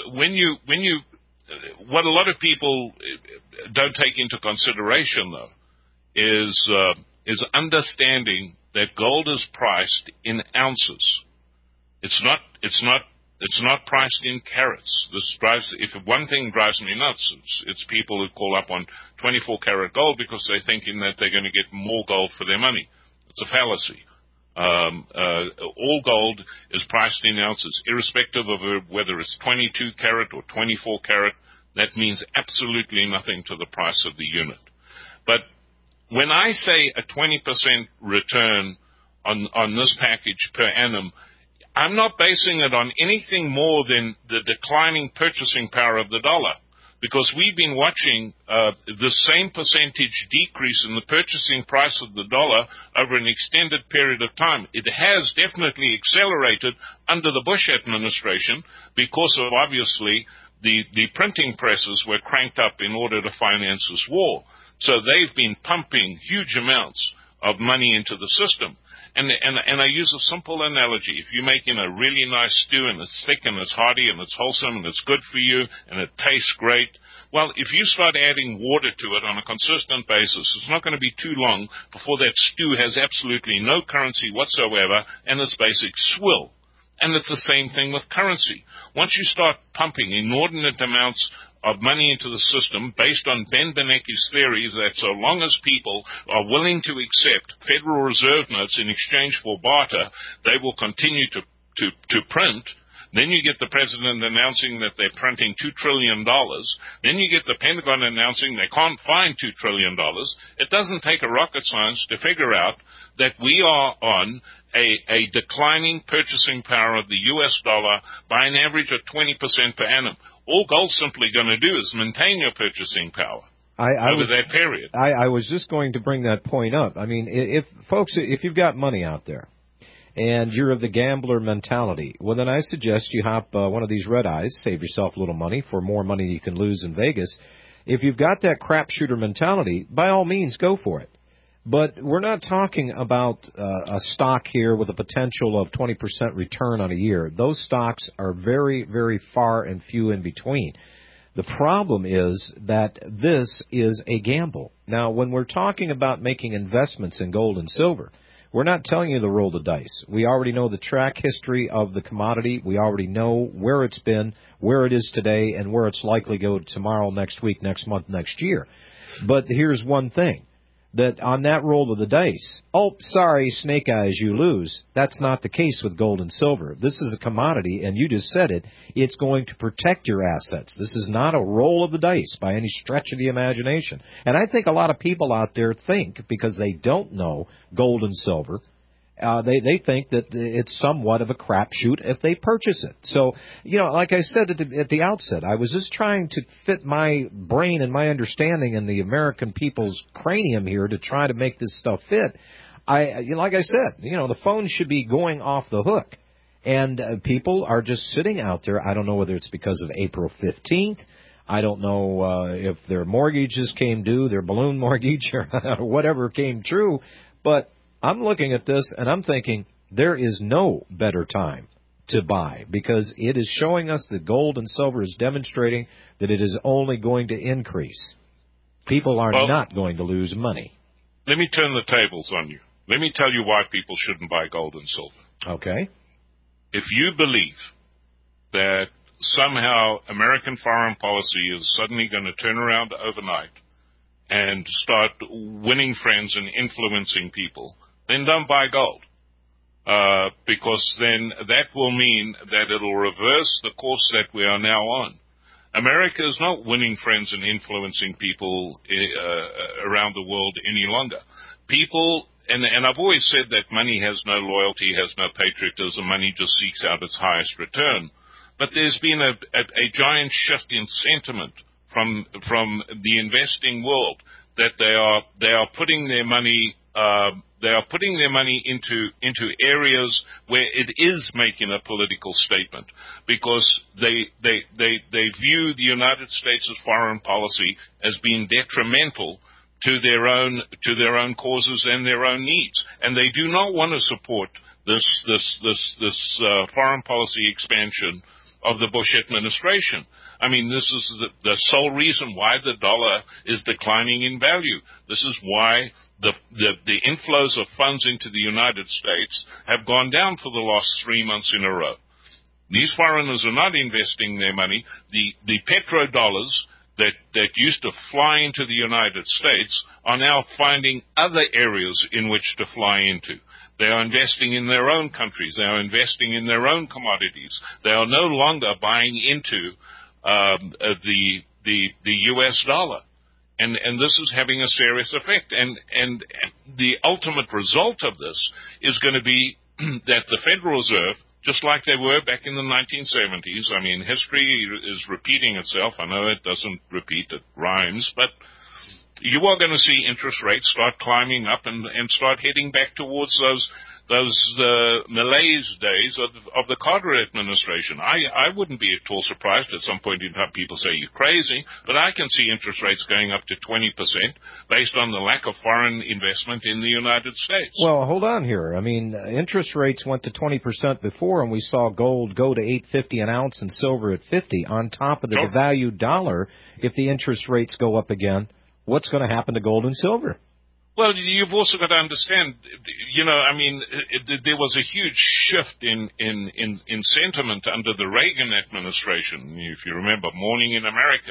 what a lot of people don't take into consideration though is understanding that gold is priced in ounces. It's not priced in carats. If one thing drives me nuts, it's people who call up on 24-karat gold because they're thinking that they're going to get more gold for their money. It's a fallacy. All gold is priced in ounces, irrespective of whether it's 22-karat or 24-karat. That means absolutely nothing to the price of the unit. But when I say a 20% return on this package per annum, I'm not basing it on anything more than the declining purchasing power of the dollar, because we've been watching the same percentage decrease in the purchasing price of the dollar over an extended period of time. It has definitely accelerated under the Bush administration because of, obviously, the printing presses were cranked up in order to finance this war. So they've been pumping huge amounts of money into the system. And I use a simple analogy. If you're making a really nice stew and it's thick and it's hearty and it's wholesome and it's good for you and it tastes great, well, if you start adding water to it on a consistent basis, it's not going to be too long before that stew has absolutely no currency whatsoever and it's basic swill. And it's the same thing with currency. Once you start pumping inordinate amounts of money into the system based on Ben Bernanke's theory that so long as people are willing to accept Federal Reserve notes in exchange for barter, they will continue to print. Then you get the president announcing that they're printing $2 trillion. Then you get the Pentagon announcing they can't find $2 trillion. It doesn't take a rocket science to figure out that we are on a declining purchasing power of the U.S. dollar by an average of 20% per annum. All gold's simply going to do is maintain your purchasing power over that period. I was just going to bring that point up. I mean, if you've got money out there, and you're of the gambler mentality, well, then I suggest you hop one of these red eyes, save yourself a little money for more money you can lose in Vegas. If you've got that crapshooter mentality, by all means, go for it. But we're not talking about a stock here with a potential of 20% return on a year. Those stocks are very, very far and few in between. The problem is that this is a gamble. Now, when we're talking about making investments in gold and silver, we're not telling you to roll the dice. We already know the track history of the commodity. We already know where it's been, where it is today, and where it's likely to go tomorrow, next week, next month, next year. But here's one thing, that on that roll of the dice, oh, sorry, snake eyes, you lose. That's not the case with gold and silver. This is a commodity, and you just said it. It's going to protect your assets. This is not a roll of the dice by any stretch of the imagination. And I think a lot of people out there think, because they don't know gold and silver, they think that it's somewhat of a crapshoot if they purchase it. So, like I said at the outset, I was just trying to fit my brain and my understanding in the American people's cranium here to try to make this stuff fit. Like I said, the phone should be going off the hook. And people are just sitting out there. I don't know whether it's because of April 15th. I don't know if their mortgages came due, their balloon mortgage, or whatever came true. But I'm looking at this, and I'm thinking there is no better time to buy because it is showing us that gold and silver is demonstrating that it is only going to increase. People are not going to lose money. Let me turn the tables on you. Let me tell you why people shouldn't buy gold and silver. Okay. If you believe that somehow American foreign policy is suddenly going to turn around overnight and start winning friends and influencing people, then don't buy gold, because then that will mean that it'll reverse the course that we are now on. America is not winning friends and influencing people around the world any longer. People, and I've always said that money has no loyalty, has no patriotism, money just seeks out its highest return. But there's been a giant shift in sentiment from the investing world that they are putting their money into areas where it is making a political statement, because they view the United States' foreign policy as being detrimental to their own causes and their own needs, and they do not want to support this foreign policy expansion of the Bush administration. I mean, this is the sole reason why the dollar is declining in value. This is why the inflows of funds into the United States have gone down for the last 3 months in a row. These foreigners are not investing their money. The petrodollars that used to fly into the United States are now finding other areas in which to fly into. They are investing in their own countries. They are investing in their own commodities. They are no longer buying into the U.S. dollar. And this is having a serious effect. And the ultimate result of this is going to be that the Federal Reserve, just like they were back in the 1970s, I mean, history is repeating itself. I know it doesn't repeat, it rhymes, but you are going to see interest rates start climbing up and start heading back towards those malaise days of the Carter administration. I wouldn't be at all surprised at some point in time people say you're crazy, but I can see interest rates going up to 20% based on the lack of foreign investment in the United States. Well, hold on here. I mean, interest rates went to 20% before, and we saw gold go to $8.50 an ounce and silver at $50 on top of the devalued dollar. If the interest rates go up again, what's going to happen to gold and silver? Well, you've also got to understand, there was a huge shift in sentiment under the Reagan administration. If you remember, Morning in America,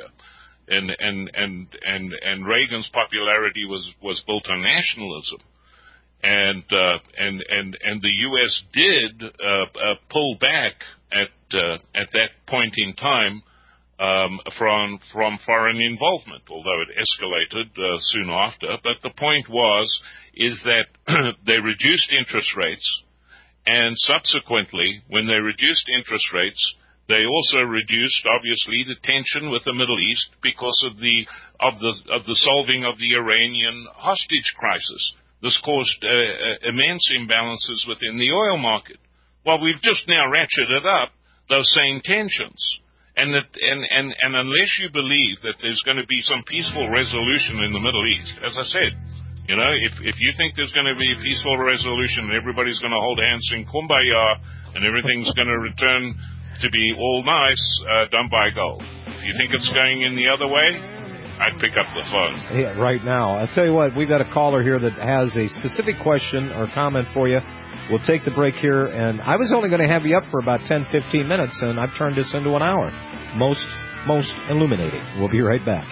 and Reagan's popularity was built on nationalism, and the U.S. did pull back at that point in time from foreign involvement, although it escalated soon after. But the point is that they reduced interest rates, and subsequently, when they reduced interest rates, they also reduced, obviously, the tension with the Middle East because of the solving of the Iranian hostage crisis. This caused immense imbalances within the oil market. Well, we've just now ratcheted up those same tensions. And unless you believe that there's going to be some peaceful resolution in the Middle East, as I said, if you think there's going to be a peaceful resolution and everybody's going to hold hands in kumbaya and everything's going to return to be all nice, don't buy gold. If you think it's going in the other way, I'd pick up the phone. Yeah, right now. I'll tell you what, we've got a caller here that has a specific question or comment for you. We'll take the break here, and I was only going to have you up for about 10, 15 minutes, and I've turned this into an hour. Most illuminating. We'll be right back.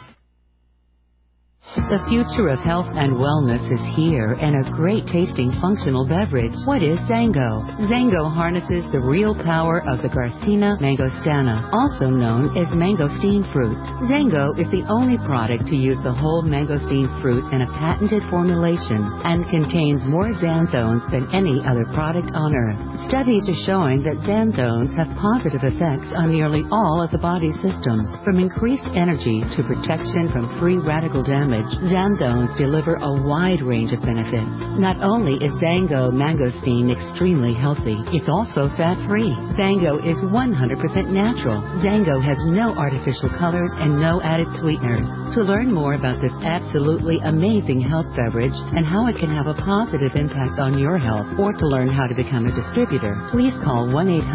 The future of health and wellness is here, and a great tasting functional beverage. What is Zango? Zango harnesses the real power of the Garcinia mangostana, also known as mangosteen fruit. Zango is the only product to use the whole mangosteen fruit in a patented formulation and contains more xanthones than any other product on earth. Studies are showing that xanthones have positive effects on nearly all of the body's systems, from increased energy to protection from free radical damage. Xanthones deliver a wide range of benefits. Not only is Zango mangosteen extremely healthy, it's also fat-free. Zango is 100% natural. Zango has no artificial colors and no added sweeteners. To learn more about this absolutely amazing health beverage and how it can have a positive impact on your health, or to learn how to become a distributor, please call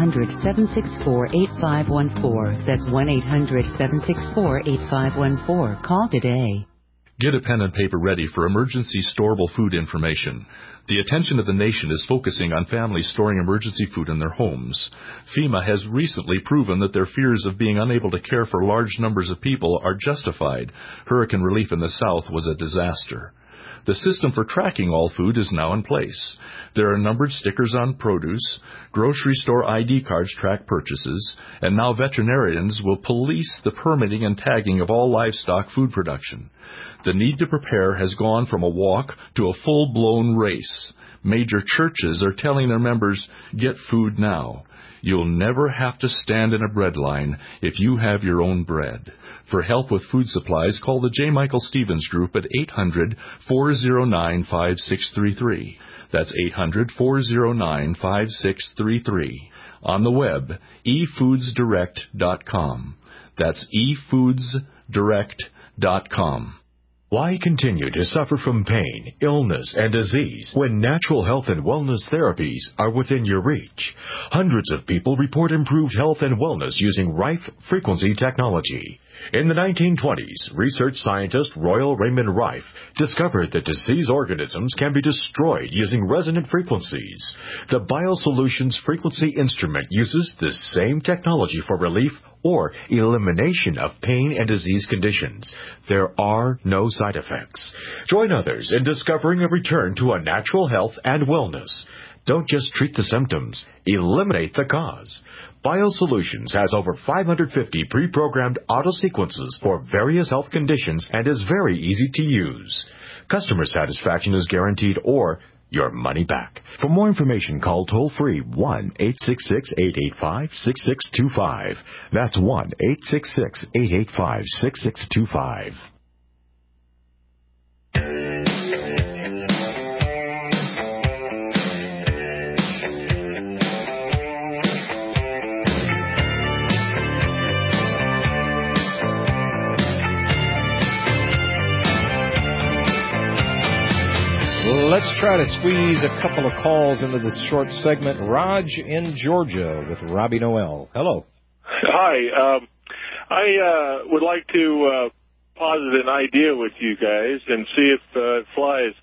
1-800-764-8514. That's 1-800-764-8514. Call today. Get a pen and paper ready for emergency storable food information. The attention of the nation is focusing on families storing emergency food in their homes. FEMA has recently proven that their fears of being unable to care for large numbers of people are justified. Hurricane relief in the South was a disaster. The system for tracking all food is now in place. There are numbered stickers on produce, grocery store ID cards track purchases, and now veterinarians will police the permitting and tagging of all livestock food production. The need to prepare has gone from a walk to a full-blown race. Major churches are telling their members, get food now. You'll never have to stand in a bread line if you have your own bread. For help with food supplies, call the J. Michael Stevens Group at 800-409-5633. That's 800-409-5633. On the web, efoodsdirect.com. That's efoodsdirect.com. Why continue to suffer from pain, illness, and disease when natural health and wellness therapies are within your reach? Hundreds of people report improved health and wellness using Rife frequency technology. In the 1920s, research scientist Royal Raymond Rife discovered that disease organisms can be destroyed using resonant frequencies. The BioSolutions frequency instrument uses this same technology for relief or elimination of pain and disease conditions. There are no side effects. Join others in discovering a return to a natural health and wellness. Don't just treat the symptoms, eliminate the cause. BioSolutions has over 550 pre-programmed auto-sequences for various health conditions and is very easy to use. Customer satisfaction is guaranteed or your money back. For more information, call toll-free 1-866-885-6625. That's 1-866-885-6625. Let's try to squeeze a couple of calls into this short segment. Raj in Georgia with Robbie Noel. Hello. Hi. I would like to posit an idea with you guys and see if it flies.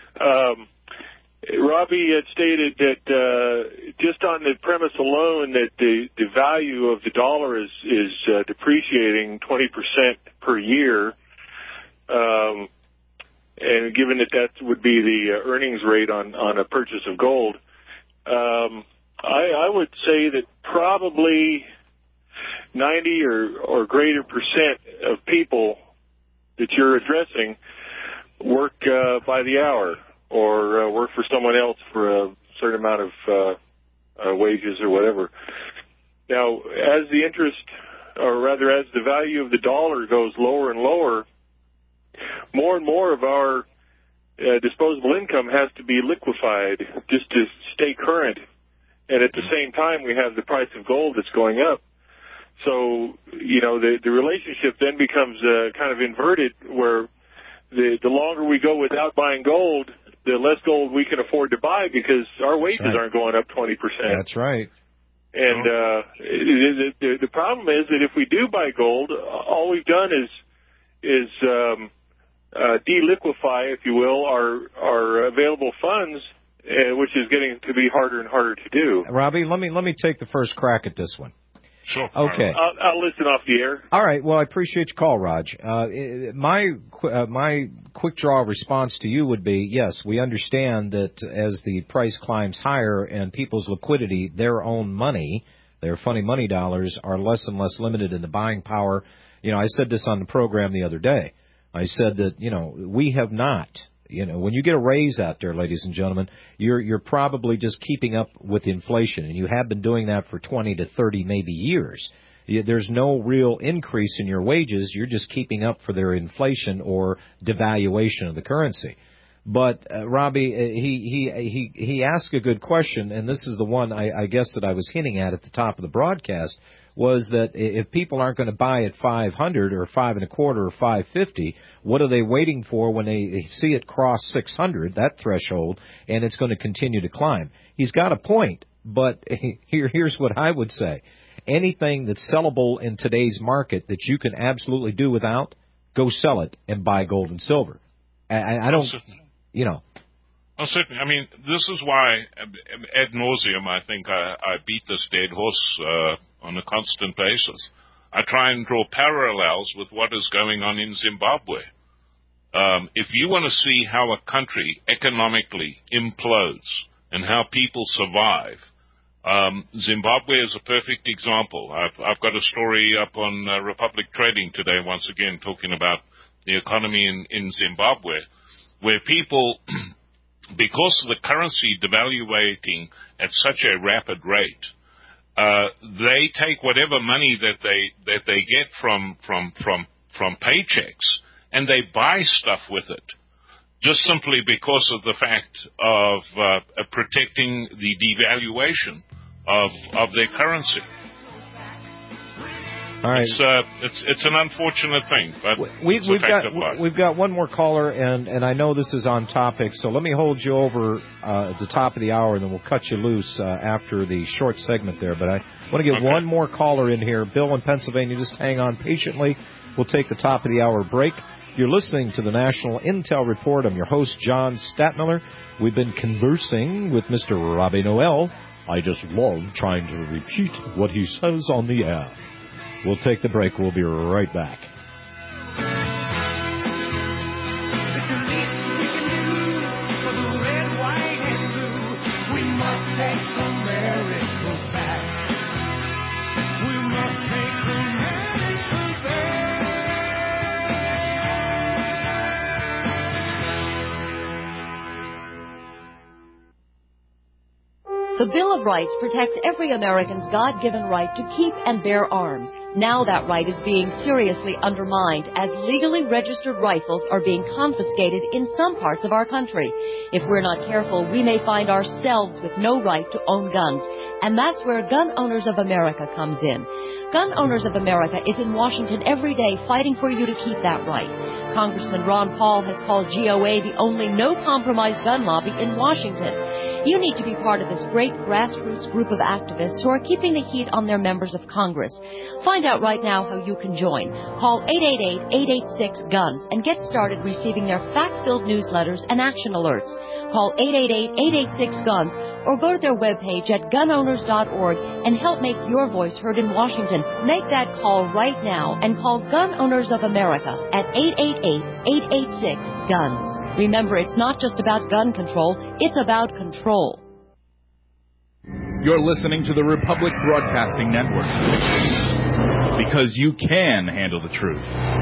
Robbie had stated that just on the premise alone that the value of the dollar is depreciating 20% per year, and given that would be the earnings rate on a purchase of gold, I would say that probably 90 or greater percent of people that you're addressing work by the hour or work for someone else for a certain amount of wages or whatever. Now, as the interest, or rather as the value of the dollar goes lower and lower, more and more of our disposable income has to be liquefied just to stay current. And at the same time, we have the price of gold that's going up. So, the relationship then becomes kind of inverted, where the longer we go without buying gold, the less gold we can afford to buy because our wages aren't going up 20%. That's right. And the problem is that if we do buy gold, all we've done is deliquefy, if you will, our available funds, which is getting to be harder and harder to do. Robbie, let me take the first crack at this one. Sure. Okay. I'll listen off the air. All right. Well, I appreciate your call, Raj. My quick draw response to you would be, yes, we understand that as the price climbs higher and people's liquidity, their own money, their funny money dollars, are less and less limited in the buying power. I said this on the program the other day. I said that, we have not. When you get a raise out there, ladies and gentlemen, you're probably just keeping up with inflation, and you have been doing that for 20 to 30 maybe years. There's no real increase in your wages. You're just keeping up for their inflation or devaluation of the currency. But Robbie, he asked a good question, and this is the one I guess that I was hinting at the top of the broadcast, was that if people aren't going to buy at 500 or 5.25 or 550, what are they waiting for when they see it cross 600, that threshold, and it's going to continue to climb? He's got a point, but here's what I would say. Anything that's sellable in today's market that you can absolutely do without, go sell it and buy gold and silver. I don't, Oh, certainly. I mean, this is why ad nauseum I think I beat this dead horse on a constant basis. I try and draw parallels with what is going on in Zimbabwe. If you want to see how a country economically implodes and how people survive, Zimbabwe is a perfect example. I've got a story up on Republic Trading today, once again, talking about the economy in Zimbabwe, where people, because of the currency devaluating at such a rapid rate, they take whatever money that they get from paychecks and they buy stuff with it, just simply because of the fact of protecting the devaluation of their currency. All right. It's an unfortunate thing, but we've got one more caller, and I know this is on topic, so let me hold you over at the top of the hour, and then we'll cut you loose after the short segment there. But I want to get one more caller in here. Bill in Pennsylvania, just hang on patiently. We'll take the top of the hour break. You're listening to the National Intel Report. I'm your host, John Statmiller. We've been conversing with Mr. Robbie Noel. I just love trying to repeat what he says on the air. We'll take the break. We'll be right back. The Bill of Rights protects every American's God-given right to keep and bear arms. Now that right is being seriously undermined as legally registered rifles are being confiscated in some parts of our country. If we're not careful, we may find ourselves with no right to own guns. And that's where Gun Owners of America comes in. Gun Owners of America is in Washington every day fighting for you to keep that right. Congressman Ron Paul has called GOA the only no-compromise gun lobby in Washington. You need to be part of this great grassroots group of activists who are keeping the heat on their members of Congress. Find out right now how you can join. Call 888-886-GUNS and get started receiving their fact-filled newsletters and action alerts. Call 888-886-GUNS or go to their webpage at gunowners.org and help make your voice heard in Washington. Make that call right now and call Gun Owners of America at 888-886-GUNS. Remember, it's not just about gun control, it's about control. You're listening to the Republic Broadcasting Network, because you can handle the truth.